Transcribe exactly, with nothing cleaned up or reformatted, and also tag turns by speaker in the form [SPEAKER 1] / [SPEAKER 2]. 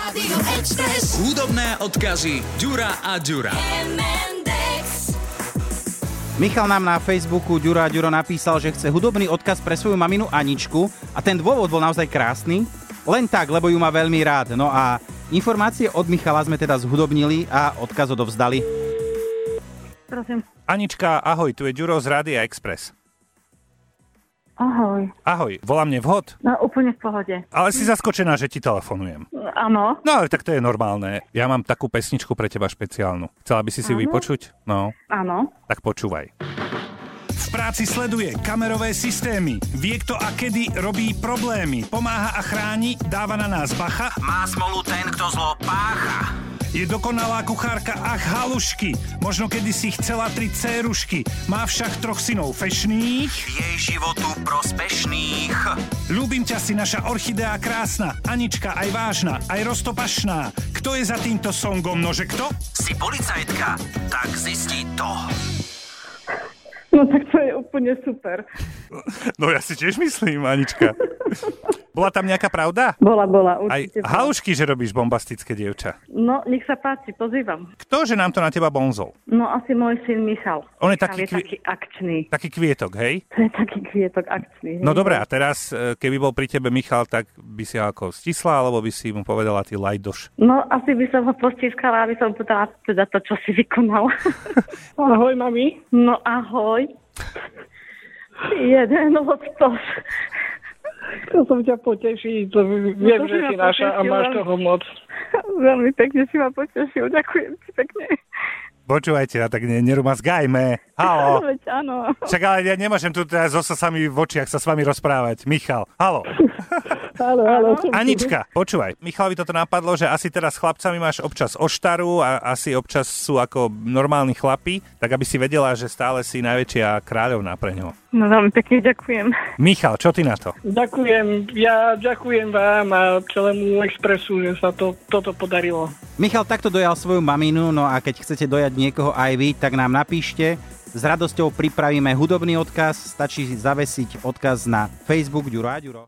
[SPEAKER 1] Rádio Express.
[SPEAKER 2] Hudobné odkazy Ďura a Ďura.
[SPEAKER 3] Michal nám na Facebooku Ďuro a Ďuro napísal, že chce hudobný odkaz pre svoju maminu Aničku a ten dôvod bol naozaj krásny. Len tak, lebo ju má veľmi rád. No a informácie od Michala sme teda zhudobnili a odkaz odovzdali.
[SPEAKER 4] Prosím.
[SPEAKER 5] Anička, ahoj, tu je Ďuro z Rádia Express.
[SPEAKER 4] Ahoj.
[SPEAKER 5] Ahoj, volá mne vhod?
[SPEAKER 4] No, úplne v pohode.
[SPEAKER 5] Ale si zaskočená, že ti telefonujem.
[SPEAKER 4] Áno.
[SPEAKER 5] No, ale tak to je normálne. Ja mám takú pesničku pre teba špeciálnu. Chcela by si si ju vypočuť? No.
[SPEAKER 4] Áno.
[SPEAKER 5] Tak počúvaj. V práci sleduje kamerové systémy. Vie kto a kedy robí problémy. Pomáha a chráni, dáva na nás bacha.
[SPEAKER 2] Má smolu ten, kto zlo pácha.
[SPEAKER 5] Je dokonalá kuchárka, ach halušky. Možno kedy si chcela tri cérušky. Má však troch synov fešných.
[SPEAKER 2] Jej životu prospešných.
[SPEAKER 5] Ľúbim ťa, si naša orchidea krásna. Anička aj vážna, aj roztopašná. Kto je za týmto songom, nože kto?
[SPEAKER 2] Si policajtka, tak zistí to.
[SPEAKER 4] No tak to je úplne super.
[SPEAKER 5] No ja si tiež myslím, Anička. Bola tam nejaká pravda?
[SPEAKER 4] Bola, bola,
[SPEAKER 5] Aj
[SPEAKER 4] určite. Bola.
[SPEAKER 5] halušky, že robíš bombastické dievča.
[SPEAKER 4] No, nech sa páči, pozývam.
[SPEAKER 5] Ktože nám to na teba bonzol?
[SPEAKER 4] No, asi môj syn Michal.
[SPEAKER 5] On je
[SPEAKER 4] Michal
[SPEAKER 5] taký
[SPEAKER 4] je
[SPEAKER 5] kvi-
[SPEAKER 4] taký akčný.
[SPEAKER 5] Taký kvietok, hej?
[SPEAKER 4] To je taký kvietok akčný.
[SPEAKER 5] No
[SPEAKER 4] hej?
[SPEAKER 5] dobré, a teraz, e, keby bol pri tebe Michal, tak by si ho ako stisla, alebo by si mu povedala ty lajdoš?
[SPEAKER 4] No, asi by som ho postiskala, aby som povedala teda to, čo si vykonal.
[SPEAKER 6] Ahoj, mami.
[SPEAKER 4] No, ahoj. Jeden odpos.
[SPEAKER 6] To som ťa poteší, to viem,
[SPEAKER 4] No to
[SPEAKER 6] že
[SPEAKER 4] si
[SPEAKER 6] si
[SPEAKER 4] ma
[SPEAKER 6] naša a
[SPEAKER 4] potešil,
[SPEAKER 6] máš
[SPEAKER 4] ale-
[SPEAKER 6] toho moc.
[SPEAKER 4] Veľmi pekne si ma potešil, ďakujem ti pekne.
[SPEAKER 5] Počúvajte, a tak ne, nerumazgajme. Halo.
[SPEAKER 4] Veď áno.
[SPEAKER 5] Však ale ja nemôžem tu teraz so sami v očiach sa s vami rozprávať. Michal, halo.
[SPEAKER 6] Áno, áno.
[SPEAKER 5] Anička, počúvaj. Michalovi toto napadlo, že asi teraz s chlapcami máš občas oštaru a asi občas sú ako normálni chlapi, tak aby si vedela, že stále si najväčšia kráľovná pre ňoho.
[SPEAKER 4] No veľmi pekne ďakujem.
[SPEAKER 5] Michal, čo ty na to?
[SPEAKER 6] Ďakujem, ja ďakujem vám a celému Expressu, že sa to, toto podarilo.
[SPEAKER 3] Michal takto dojal svoju maminu, no a keď chcete dojať niekoho aj vy, tak nám napíšte. S radosťou pripravíme hudobný odkaz, stačí zavesiť odkaz na Facebook Ďuro a Ďuro.